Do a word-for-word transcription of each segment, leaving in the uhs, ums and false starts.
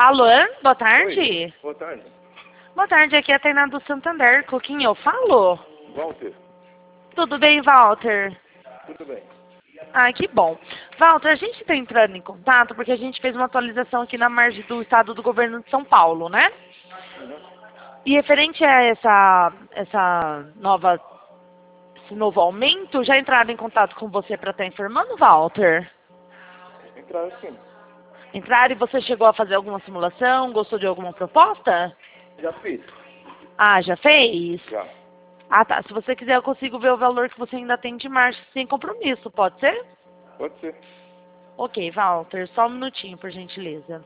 Alô, boa tarde. Oi, boa tarde. Boa tarde, aqui é a Tainá do Santander. Com quem eu falo? Walter, Tudo bem, Walter? tudo bem? Ah, que bom. Walter, a gente está entrando em contato porque a gente fez uma atualização aqui na margem do estado do governo de São Paulo, né? Uhum. E referente a essa, essa nova, esse novo aumento, já entraram em contato com você para estar informando, Walter? Entraram sim. Entraram e você chegou a fazer alguma simulação? Gostou de alguma proposta? Já fiz. Ah, já fez? Já. Ah, tá. Se você quiser, eu consigo ver o valor que você ainda tem de março sem compromisso, pode ser? Pode ser. Ok, Walter, só um minutinho, por gentileza.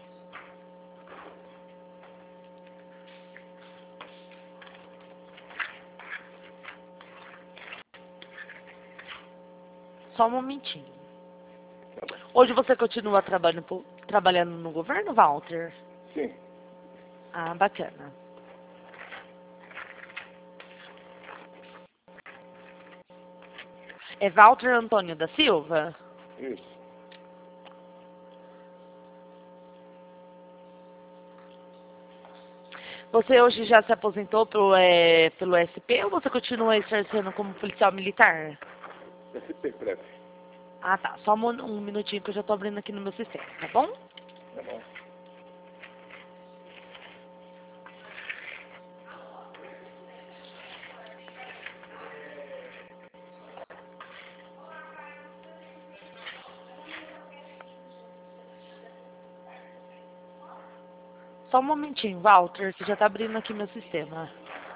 Só um momentinho. Tá bom. Hoje você continua trabalhando, po- trabalhando no governo, Walter? Sim. Ah, bacana. É Walter Antônio da Silva? Isso. Você hoje já se aposentou pelo, é, pelo S P ou você continua exercendo como policial militar? S P Prep. Ah, tá. Só um, um minutinho que eu já tô abrindo aqui no meu sistema, tá bom? Tá bom. Só um momentinho, Walter, que já tá abrindo aqui meu sistema.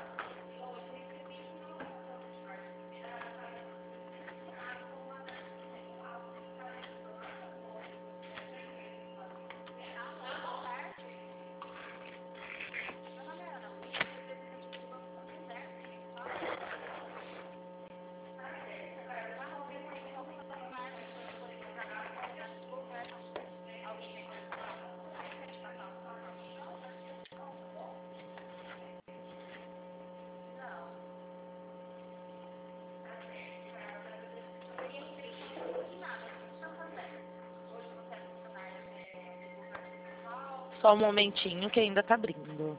Só um momentinho que ainda tá abrindo.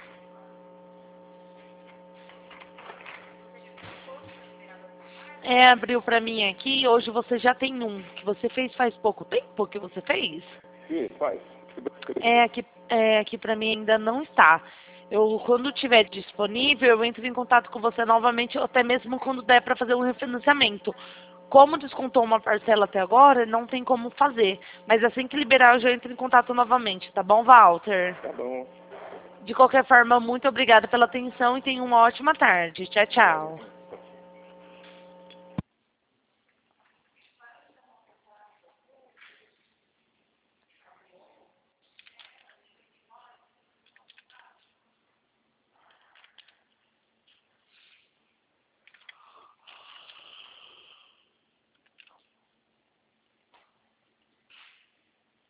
É, abriu pra mim aqui, hoje você já tem um, que você fez faz pouco tempo que você fez? Sim, faz. É, aqui, é, aqui pra mim ainda não está. Eu, quando tiver disponível, eu entro em contato com você novamente, ou até mesmo quando der para fazer um refinanciamento. Como descontou uma parcela até agora, não tem como fazer. Mas assim que liberar, eu já entro em contato novamente, tá bom, Walter? Tá bom. De qualquer forma, muito obrigada pela atenção e tenha uma ótima tarde. Tchau, tchau.